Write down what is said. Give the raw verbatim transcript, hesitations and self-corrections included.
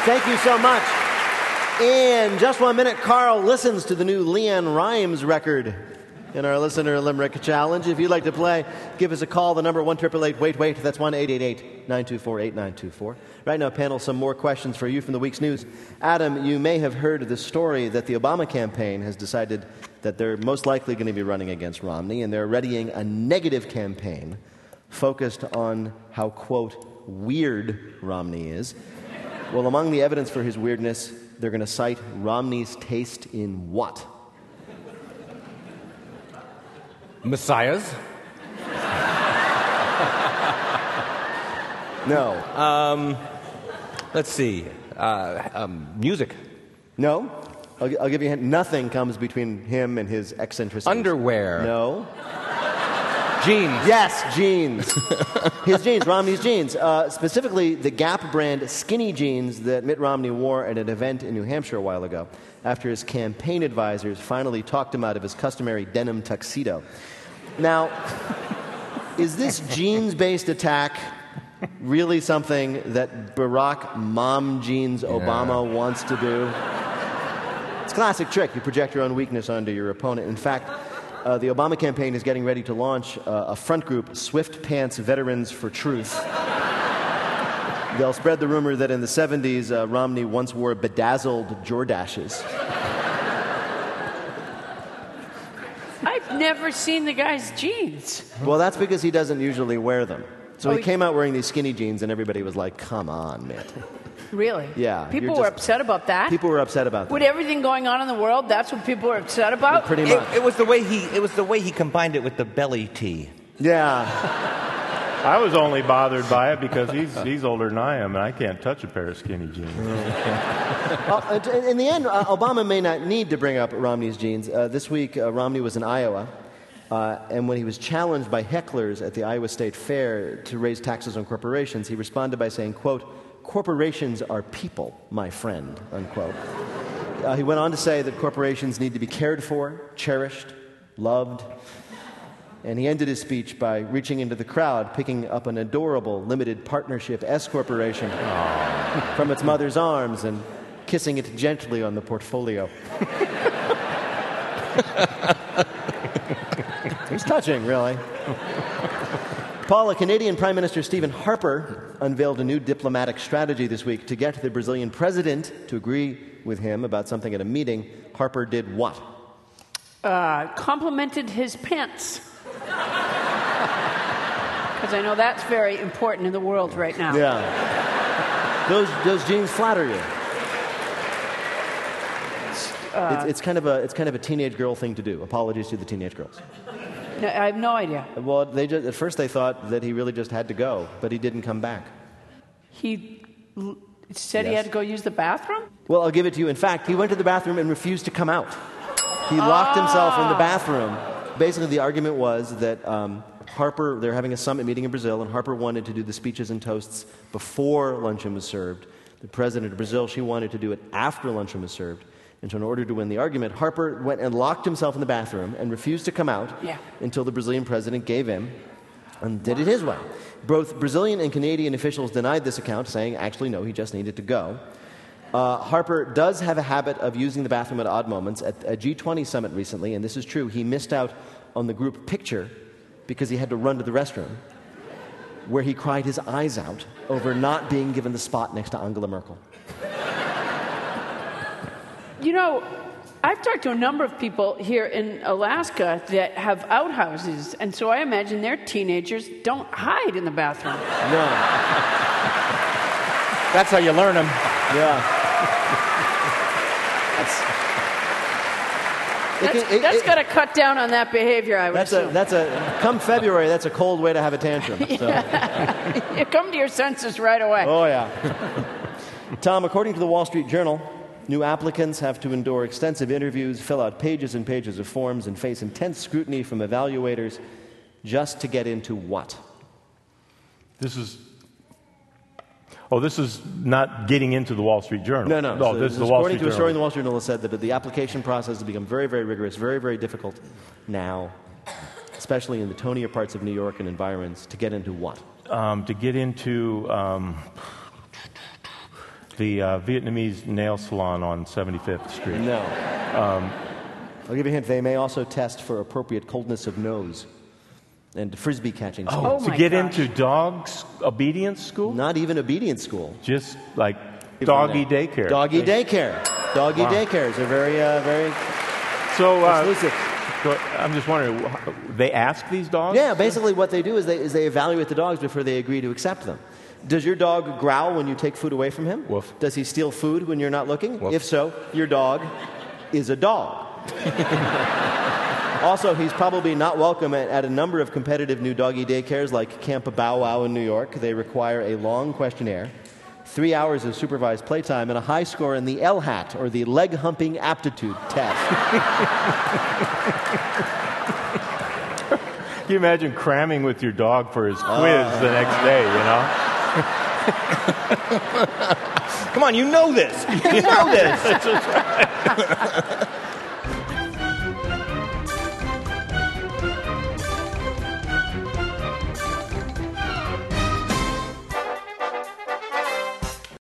Thank you so much. In just one minute, Carl listens to the new Leanne Rimes record in our Listener Limerick Challenge. If you'd like to play, give us a call. The number one eight eight eight, wait, wait. That's one eight eight eight, nine two four, eight nine two four. Right now, panel, some more questions for you from the week's news. Adam, you may have heard the story that the Obama campaign has decided that they're most likely going to be running against Romney, and they're readying a negative campaign focused on how, quote, weird Romney is. Well, among the evidence for his weirdness, they're going to cite Romney's taste in what? Messiahs? No. Um, let's see. Uh, um, music. No. I'll, I'll give you a hint. Nothing comes between him and his eccentricities. Underwear. No. Jeans. Yes, jeans. His jeans, Romney's jeans. Uh, specifically, the Gap brand skinny jeans that Mitt Romney wore at an event in New Hampshire a while ago, after his campaign advisors finally talked him out of his customary denim tuxedo. Now, is this jeans-based attack really something that Barack Mom Jeans Obama yeah. wants to do? It's a classic trick. You project your own weakness onto your opponent. In fact, Uh, the Obama campaign is getting ready to launch uh, a front group, Swift Pants Veterans for Truth. They'll spread the rumor that in the seventies, uh, Romney once wore bedazzled Jordashes. I've never seen the guy's jeans. Well, that's because he doesn't usually wear them. So oh, he came out wearing these skinny jeans, and everybody was like, come on, Mitt. Really? Yeah. People just, were upset about that? People were upset about that. With everything going on in the world, that's what people were upset about? Yeah, pretty much. It, it was the way he it was the way he combined it with the belly tee. Yeah. I was only bothered by it because he's he's older than I am, and I can't touch a pair of skinny jeans. Well, in the end, uh, Obama may not need to bring up Romney's jeans. Uh, this week, uh, Romney was in Iowa, uh, and when he was challenged by hecklers at the Iowa State Fair to raise taxes on corporations, he responded by saying, quote, corporations are people, my friend, unquote. Uh, he went on to say that corporations need to be cared for, cherished, loved. And he ended his speech by reaching into the crowd, picking up an adorable limited partnership S corporation Aww. From its mother's arms and kissing it gently on the portfolio. He's touching, really. Paula, Canadian Prime Minister Stephen Harper unveiled a new diplomatic strategy this week to get the Brazilian president to agree with him about something at a meeting. Harper did what? Uh, complimented his pants. Because I know that's very important in the world right now. Yeah. Those those jeans flatter you. Uh, it's, it's kind of a it's kind of a teenage girl thing to do. Apologies to the teenage girls. No, I have no idea. Well, they just, at first they thought that he really just had to go, but he didn't come back. He l- said Yes. he had to go use the bathroom? Well, I'll give it to you. In fact, he went to the bathroom and refused to come out. He locked himself in the bathroom. Basically, the argument was that um, Harper, they're having a summit meeting in Brazil, and Harper wanted to do the speeches and toasts before luncheon was served. The president of Brazil, she wanted to do it after luncheon was served. And so in order to win the argument, Harper went and locked himself in the bathroom and refused to come out yeah. until the Brazilian president gave in and did it his way. Both Brazilian and Canadian officials denied this account, saying, actually, no, he just needed to go. Uh, Harper does have a habit of using the bathroom at odd moments. At a G twenty summit recently, and this is true, he missed out on the group picture because he had to run to the restroom, where he cried his eyes out over not being given the spot next to Angela Merkel. You know, I've talked to a number of people here in Alaska that have outhouses, and so I imagine their teenagers don't hide in the bathroom. No. That's how you learn them. Yeah. That's, That's, it, it, that's it, got to cut down on that behavior, I would that's assume. a, that's a, come February, that's a cold way to have a tantrum. So. You come to your senses right away. Oh, yeah. Tom, according to the Wall Street Journal, new applicants have to endure extensive interviews, fill out pages and pages of forms, and face intense scrutiny from evaluators just to get into what? This is... Oh, this is not getting into the Wall Street Journal. No, no. no so this is the Wall according Street to a story in Journal. the Wall Street Journal, it said that the application process has become very, very rigorous, very, very difficult now, especially in the tonier parts of New York and environs, to get into what? Um, to get into... Um, The uh, Vietnamese nail salon on seventy-fifth Street. No. Um, I'll give you a hint. They may also test for appropriate coldness of nose and frisbee catching skills. Oh, to my get gosh. into dogs obedience school? Not even obedience school. Just like doggy daycare. Doggy daycare. Doggy Wow. daycares are very, uh, very So uh, exclusive. so I'm just wondering, they ask these dogs? Yeah, basically what they do is they, is they evaluate the dogs before they agree to accept them. Does your dog growl when you take food away from him? Woof. Does he steal food when you're not looking? Woof. If so, your dog is a dog. Also, he's probably not welcome at, at a number of competitive new doggy daycares like Camp Bow Wow in New York. They require a long questionnaire, three hours of supervised playtime, and a high score in the L H A T, or the Leg Humping Aptitude Test. Can you imagine cramming with your dog for his quiz the next day, you know? Come on, you know this. You know this.